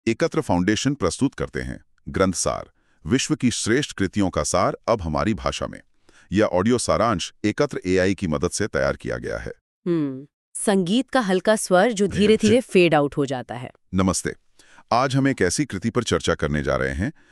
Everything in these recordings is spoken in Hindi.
एकत्र फाउंडेशन प्रस्तुत करते हैं ग्रंथसार, विश्व की श्रेष्ठ कृतियों का सार अब हमारी भाषा में। यह ऑडियो सारांश एकत्र एआई की मदद से तैयार किया गया है। संगीत का हल्का स्वर जो धीरे धीरे फेड आउट हो जाता है। नमस्ते। आज हम एक ऐसी कृति पर चर्चा करने जा रहे हैं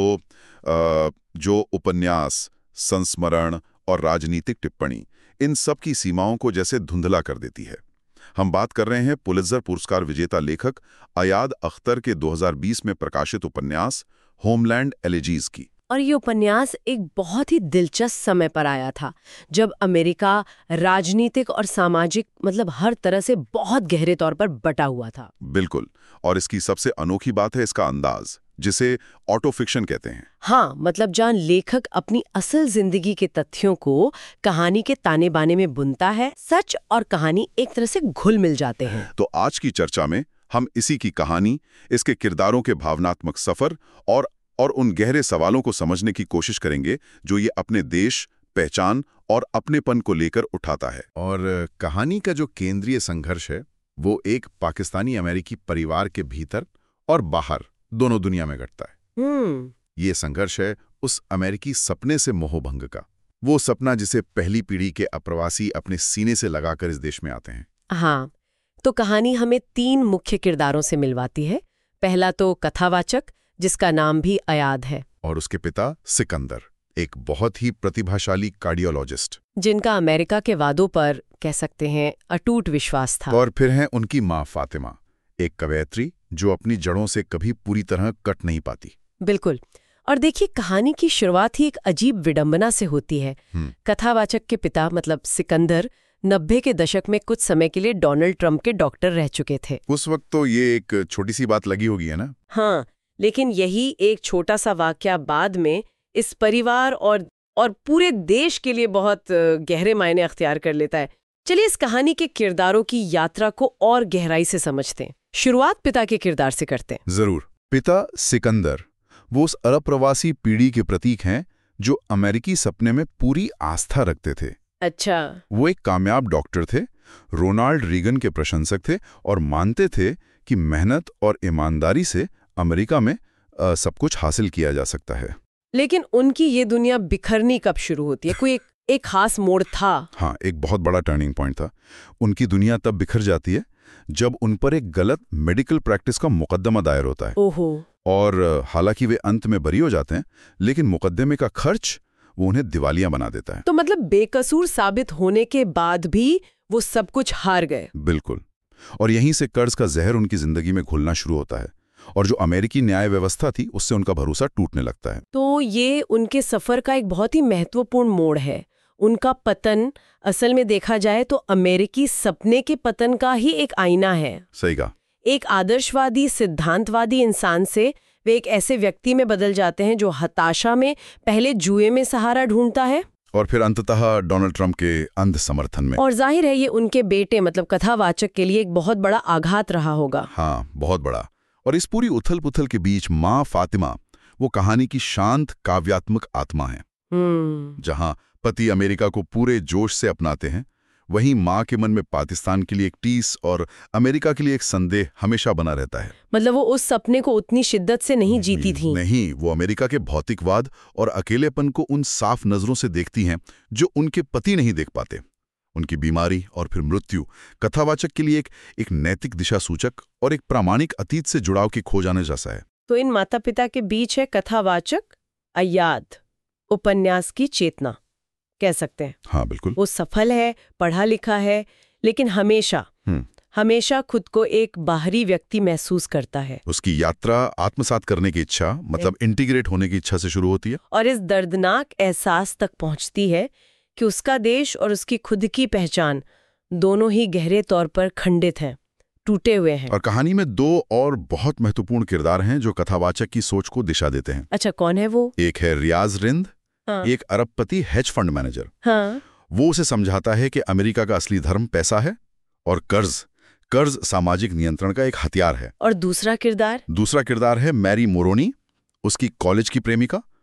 जो उपन्यास, संस्मरण और राजनीतिक टिप्पणी, इन सब की सीमाओं को जैसे धुंधला कर देती है। हम बात कर रहे हैं पुलित्जर पुरस्कार विजेता लेखक अयाद अख्तर के 2020 में प्रकाशित उपन्यास होमलैंड एलिजीज की। और ये उपन्यास एक बहुत ही दिलचस्प समय पर आया था, जब अमेरिका राजनीतिक और सामाजिक हर तरह से बहुत गहरे तौर पर बटा हुआ था। बिल्कुल। और इसकी सबसे अनोखी बात है इसका अंदाज, जिसे ऑटो फिक्शन कहते हैं। हाँ, जहाँ लेखक अपनी असल जिंदगी के तथ्यों को कहानी के ताने बाने में बुनता है, सच और कहानी एक तरह से घुल मिल जाते हैं। तो आज की चर्चा में हम इसी की कहानी, इसके किरदारों के भावनात्मक सफर और उन गहरे सवालों को समझने की कोशिश करेंगे जो ये अपने देश, पहचान और अपनेपन को लेकर उठाता है। और कहानी का जो केंद्रीय संघर्ष है वो एक पाकिस्तानी अमेरिकी परिवार के भीतर और बाहर दोनों दुनिया में घटता है। ये संघर्ष है उस अमेरिकी सपने से मोहभंग का, वो सपना जिसे पहली पीढ़ी के अप्रवासी अपने सीने से लगाकर इस देश में आते हैं। हाँ, तो कहानी हमें 3 मुख्य किरदारों से मिलवाती है। पहला तो कथावाचक, जिसका नाम भी अयाद है, और उसके पिता सिकंदर, एक बहुत ही प्रतिभाशाली कार्डियोलॉजिस्ट, जिनका अमेरिका के वादों पर कह सकते हैं अटूट विश्वास था। और फिर हैं उनकी माँ फातिमा, एक कवयित्री जो अपनी जड़ों से कभी पूरी तरह कट नहीं पाती। बिल्कुल। और देखिए, कहानी की शुरुआत ही एक अजीब विडंबना से होती है। कथावाचक के पिता सिकंदर 90 के दशक में कुछ समय के लिए डोनाल्ड ट्रंप के डॉक्टर रह चुके थे। उस वक्त तो ये एक छोटी सी बात लगी होगी, है ना? हाँ, लेकिन यही एक छोटा सा वाकया बाद में इस परिवार और पूरे देश के लिए बहुत गहरे मायने अख्तियार कर लेता है। चलिए इस कहानी के किरदारों की यात्रा को और गहराई से समझते हैं। शुरुआत पिता के किरदार से करते हैं। जरूर। पिता सिकंदर वो उस अरब प्रवासी पीढ़ी के प्रतीक हैं जो अमेरिकी सपने में पूरी आस्था रखते थे। अच्छा। वो एक कामयाब डॉक्टर थे, रोनाल्ड रीगन के प्रशंसक थे और मानते थे कि मेहनत और ईमानदारी से अमेरिका में सब कुछ हासिल किया जा सकता है। लेकिन उनकी ये दुनिया बिखरनी कब शुरू होती है? कोई एक खास मोड़ था? हाँ, एक बहुत बड़ा टर्निंग पॉइंट था। उनकी दुनिया तब बिखर जाती है जब उन पर एक गलत मेडिकल प्रैक्टिस का मुकदमा दायर होता है। ओहो। और हालांकि वे अंत में बरी हो जाते हैं, लेकिन मुकदमे का खर्च वो उन्हें दिवालिया बना देता है। तो बेकसूर साबित होने के बाद भी वो सब कुछ हार गए। बिल्कुल। और यहीं से कर्ज का जहर उनकी जिंदगी में घुलना शुरू होता है और जो अमेरिकी न्याय व्यवस्था थी उससे उनका भरोसा टूटने लगता है। तो ये उनके सफर का एक बहुत ही महत्वपूर्ण मोड़ है। उनका पतन असल में देखा जाए तो अमेरिकी सपने के पतन का ही एक आईना है। सही कहा। एक आदर्शवादी सिद्धांतवादी इंसान से वे एक ऐसे व्यक्ति में बदल जाते हैं जो हताशा में पहले जुए में सहारा ढूंढता है और फिर अंततः डोनाल्ड ट्रंप के अंध समर्थन में। और जाहिर है ये उनके बेटे कथावाचक के लिए एक बहुत बड़ा आघात रहा होगा। हाँ, बहुत बड़ा। और इस पूरी उथल पुथल के बीच माँ फातिमा वो कहानी की शांत काव्यात्मक आत्मा है। जहां पति अमेरिका को पूरे जोश से अपनाते हैं, वहीं माँ के मन में पाकिस्तान के लिए एक टीस और अमेरिका के लिए एक संदेह हमेशा बना रहता है। वो उस सपने को उतनी शिद्दत से नहीं जीती थी। नहीं, वो अमेरिका के भौतिकवाद और अकेलेपन को उन साफ नजरों से देखती हैं जो उनके पति नहीं देख पाते। उनकी बीमारी और फिर मृत्यु कथावाचक के लिए एक नैतिक दिशा सूचक और एक प्रामाणिक अतीत से जुड़ाव की खोज आने जैसा है। तो इन माता पिता के बीच है कथावाचक अयाद, उपन्यास की चेतना कह सकते हैं। हाँ, बिल्कुल। वो सफल है, पढ़ा लिखा है, लेकिन हमेशा खुद को एक बाहरी व्यक्ति महसूस करता है। उसकी यात्रा आत्मसात करने की इच्छा, इंटीग्रेट होने की इच्छा से शुरू होती है और इस दर्दनाक एहसास तक पहुंचती है कि उसका देश और उसकी खुद की पहचान दोनों ही गहरे तौर पर खंडित हैं, टूटे हुए हैं। और कहानी में 2 और बहुत महत्वपूर्ण किरदार हैं जो कथावाचक की सोच को दिशा देते हैं। अच्छा, कौन है वो? एक है रियाज रिंद। हाँ। एक अरबपति हेज फंड मैनेजर। हाँ। वो उसे समझाता है कि अमेरिका का असली धर्म पैसा है और कर्ज सामाजिक नियंत्रण का एक हथियार है। और दूसरा किरदार है मैरी मोरोनी, उसकी कॉलेज की प्रेमिका।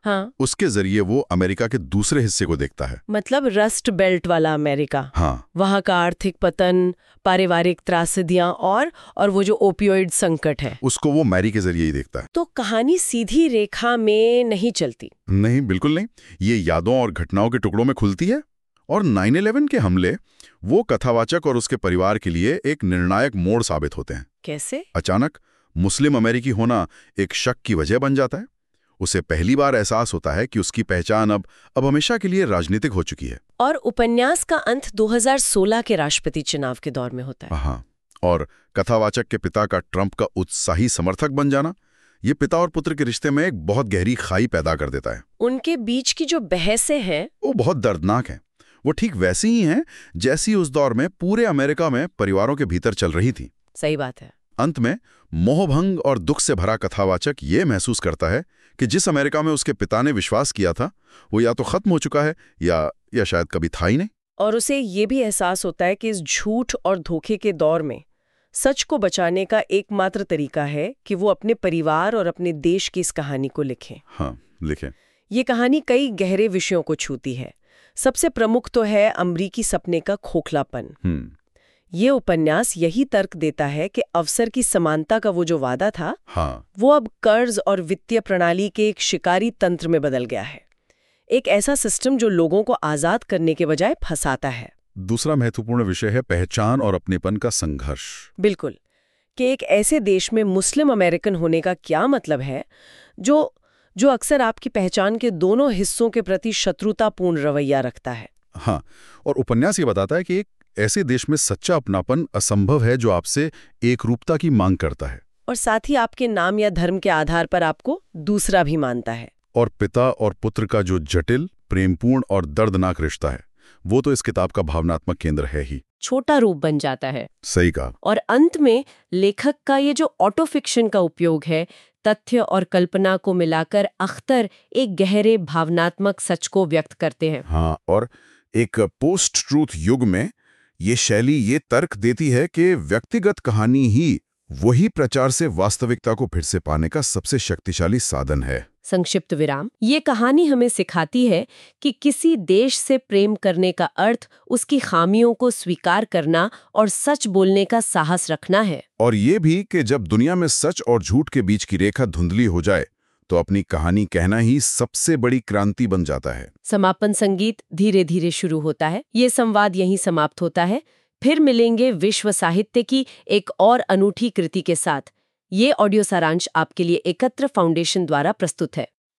हाँ, उसके जरिए वो अमेरिका के दूसरे हिस्से को देखता है। मतलब रस्ट बेल्ट वाला अमेरिका। हाँ, वहाँ का आर्थिक पतन, पारिवारिक त्रासदियां और वो जो ओपियोइड संकट है, उसको वो मैरी के जरिए ही देखता है। तो कहानी सीधी रेखा में नहीं चलती। नहीं, बिल्कुल नहीं। ये यादों और घटनाओं के टुकड़ों में खुलती है। और 9/11 के हमले वो कथावाचक और उसके परिवार के लिए एक निर्णायक मोड़ साबित होते हैं। कैसे? अचानक मुस्लिम अमेरिकी होना एक शक की वजह बन जाता है। उसे पहली बार एहसास होता है कि उसकी पहचान अब हमेशा के लिए राजनीतिक हो चुकी है। और उपन्यास का अंत 2016 के राष्ट्रपति चुनाव के दौर में होता है। हाँ, और कथावाचक के पिता का ट्रंप का उत्साही समर्थक बन जाना, ये पिता और पुत्र के रिश्ते में एक बहुत गहरी खाई पैदा कर देता है। उनके बीच की जो बहसें हैं वो बहुत दर्दनाक हैं। वो ठीक वैसी ही हैं जैसी उस दौर में पूरे अमेरिका में परिवारों के भीतर चल रही थी। सही बात है। अंत में मोहभंग और दुख से भरा कथावाचक ये महसूस करता है कि जिस अमेरिका में उसके पिता ने विश्वास किया था वो या तो खत्म हो चुका है या शायद कभी था ही नहीं। और उसे ये भी एहसास होता है कि इस झूठ और धोखे के दौर में सच को बचाने का एकमात्र तरीका है कि वो अपने परिवार और अपने देश की इस कहानी को लिखें। हाँ, लिखें। ये कहानी कई गहरे विषयों को छूती है। सबसे प्रमुख तो है अमरीकी सपने का खोखलापन। ये उपन्यास यही तर्क देता है कि अवसर की समानता का वो जो वादा था, हाँ, वो अब कर्ज और वित्तीय प्रणाली के एक शिकारी तंत्र में बदल गया है। एक ऐसा सिस्टम जो लोगों को आजाद करने के बजाय फंसाता है। दूसरा महत्वपूर्ण विषय है पहचान और अपनेपन का संघर्ष। बिल्कुल, कि एक ऐसे देश में मुस्लिम अमेरिकन होने का क्या मतलब है जो अक्सर आपकी पहचान के दोनों हिस्सों के प्रति शत्रुतापूर्ण रवैया रखता है। हाँ, और उपन्यास ये बताता है कि एक ऐसे देश में सच्चा अपनापन असंभव है जो आपसे एकरूपता की मांग करता है। और साथ ही आपके नाम या धर्म के आधार पर आपको दूसरा भी मानता है। और पिता और पुत्र का जो जटिल, प्रेमपूर्ण और दर्दनाक रिश्ता है, वो तो इस किताब का भावनात्मक केंद्र है ही। छोटा रूप बन जाता है। सही कहा। और अंत में लेखक का ये जो ऑटो फिक्शन का उपयोग है, तथ्य और कल्पना को मिलाकर अख्तर एक गहरे भावनात्मक सच को व्यक्त करते हैं। हाँ, और एक पोस्ट ट्रूथ युग में ये शैली ये तर्क देती है कि व्यक्तिगत कहानी ही वही प्रचार से वास्तविकता को फिर से पाने का सबसे शक्तिशाली साधन है। संक्षिप्त विराम। ये कहानी हमें सिखाती है कि किसी देश से प्रेम करने का अर्थ उसकी खामियों को स्वीकार करना और सच बोलने का साहस रखना है। और ये भी कि जब दुनिया में सच और झूठ के बीच की रेखा धुंधली हो जाए तो अपनी कहानी कहना ही सबसे बड़ी क्रांति बन जाता है। समापन संगीत धीरे धीरे शुरू होता है। ये संवाद यहीं समाप्त होता है। फिर मिलेंगे विश्व साहित्य की एक और अनूठी कृति के साथ। ये ऑडियो सारांश आपके लिए एकत्र फाउंडेशन द्वारा प्रस्तुत है।